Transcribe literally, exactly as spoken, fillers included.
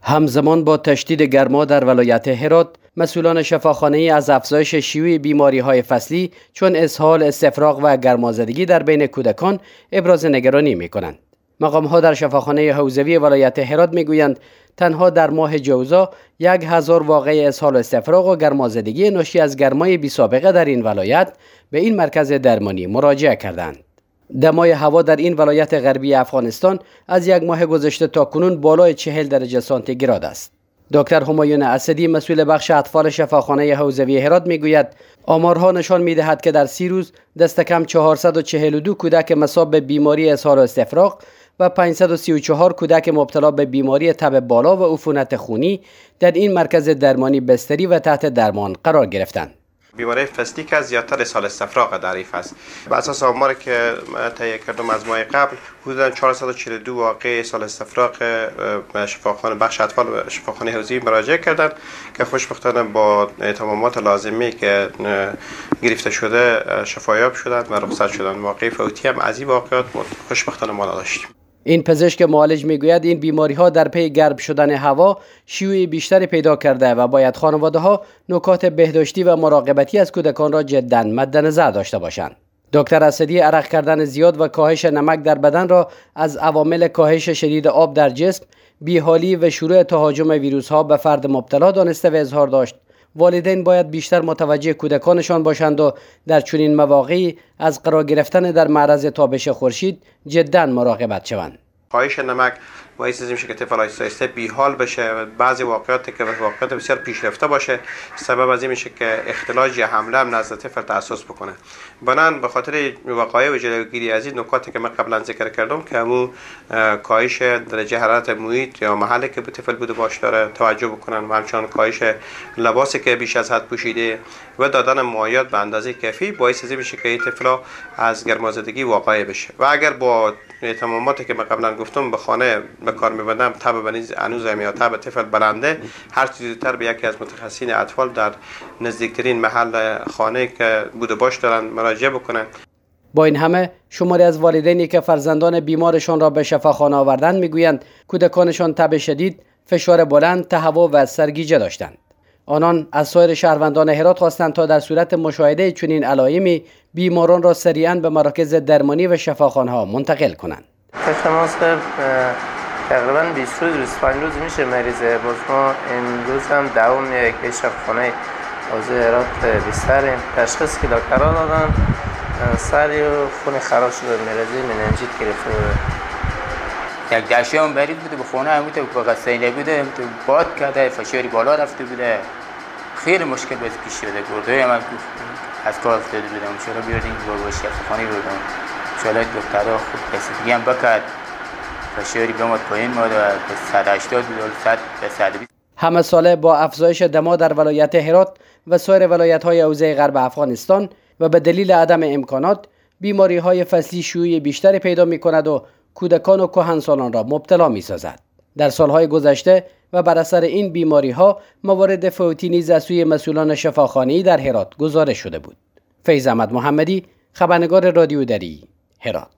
همزمان با تشدید گرما در ولایت هرات، مسئولان شفاخانه‌ای از افزایش شیوع بیماری‌های فصلی چون اسهال، استفراغ و گرمازدگی در بین کودکان ابراز نگرانی می‌کنند. مقام‌ها در شفاخانه حوزوی ولایت هرات می‌گویند تنها در ماه جوزا یک هزار واقعه اسهال و استفراغ و گرمازدگی ناشی از گرمای بی‌سابقه در این ولایت به این مرکز درمانی مراجعه کردند. دمای هوا در این ولایت غربی افغانستان از یک ماه گذشته تا کنون بالای چهل درجه سانتیگراد است. دکتر همایون اسدی مسئول بخش اطفال شفاخانه حوزوی هرات میگوید آمارها نشان میدهد که در سی روز دست کم چهارصد و چهل و دو کودک مصاب به بیماری اسهال و استفراغ و پانصد و سی و چهار کودک مبتلا به بیماری تب بالا و عفونت خونی در این مرکز درمانی بستری و تحت درمان قرار گرفتند. بیماری فصلی که زیادتر اسهال استفراغ ضعیف است. بر اساس آماری که تهیه کردم از ماه قبل، حدود چهارصد و چهل و دو واقعه اسهال استفراغ شفاخانه بخش اطفال و شفاخانه حوزوی مراجعه کردند که خوشبختانه با تمامات لازمی که گرفته شده شفایاب شدند و رخصت شدند. واقعه فوتی هم از این واقعات خوشبختانه ما نداشتیم. این پزشک معالج میگوید این بیماری ها در پی گرم شدن هوا شیوع بیشتری پیدا کرده و باید خانواده ها نکات بهداشتی و مراقبتی از کودکان را جداً مد نظر داشته باشند. دکتر اسدی عرق کردن زیاد و کاهش نمک در بدن را از عوامل کاهش شدید آب در جسم، بیحالی و شروع تهاجم ویروس ها به فرد مبتلا دانسته و اظهار داشت والدین باید بیشتر متوجه کودکانشان باشند و در چنین مواقعی از قرار گرفتن در معرض تابش خورشید جداً مراقبت شوند. کاهش نمک باعث میشه که طفل آهسته آهسته بیحال بشه و بعضی واقعاتی که واقعیت بسیار پیشرفته باشه سبب از این میشه که اختلاج یا حمله هم نزد طفل تأسس بکنه. بنان به خاطر وقایع و جلوگیری از این نکاتی که من قبلا ذکر کردم که همون کاهش درجه حرارت محیط یا محلی که طفل بوده باش داره توجه بکنن و همچنان کاهش لباسی که بیش از حد پوشیده و دادن مایعات به اندازه کافی باعث از این میشه که این طفل از گرمازدگی واقع بشه. و اگر با تماماتی که من قبلا گفتم به خانه به کار میبندم تب بنیز هنوز هم یا تب طفل بلنده، هر چیزی زودتر به یکی از متخصصین اطفال در نزدیکترین محل خانه که بوده باش دارن مراجعه بکنن. با این همه شماری از والدینی که فرزندان بیمارشان را به شفاخانه آوردند میگویند کودکانشان تب شدید، فشار بلند، تهوع و سرگیجه داشتند. آنان از سایر شهروندان هرات خواستند تا در صورت مشاهده چنین علائمی بیماران را سریعاً به مراکز درمانی و شفاخانه‌ها منتقل کنند. تماس تقریبا بیست روز بیست و پنج روز میشه مریضه. باز ما امروز هم دوام یک شفاخانه حوزه هرات بستریم. تشخیص که دکترها دادن سری و خون خراب شده، مریضی مننجیت گرفته بود. یک دشته هم برید بوده به خونه هم بوده با قصه بوده باد کرده، فشاری بالا رفته بوده، خیلی مشکل باید پیش شده. گرده هم از کار افتاده بودم، انشاءالله بیاردیم با شفاخانه بردم، انشاءالله دکترها خوب رسیدگی هم بکرد، فشاری بماد پایین ماد و صد و هشتاد بود صد به صد و بیست. همه ساله با افزایش دما در ولایت هرات و سایر ولایت‌های حوزه غرب افغانستان و به دلیل عدم امکانات بیماری‌های فصلی شیوع بیشتری پیدا می‌کند و کودکان و کهنسالان را مبتلا می‌سازد. در سالهای گذشته و بر اثر این بیماری‌ها موارد فوتی نیز از سوی مسئولان شفاخانه‌ای در هرات گزارش شده بود. فیض احمد محمدی، خبرنگار رادیو دری، هرات.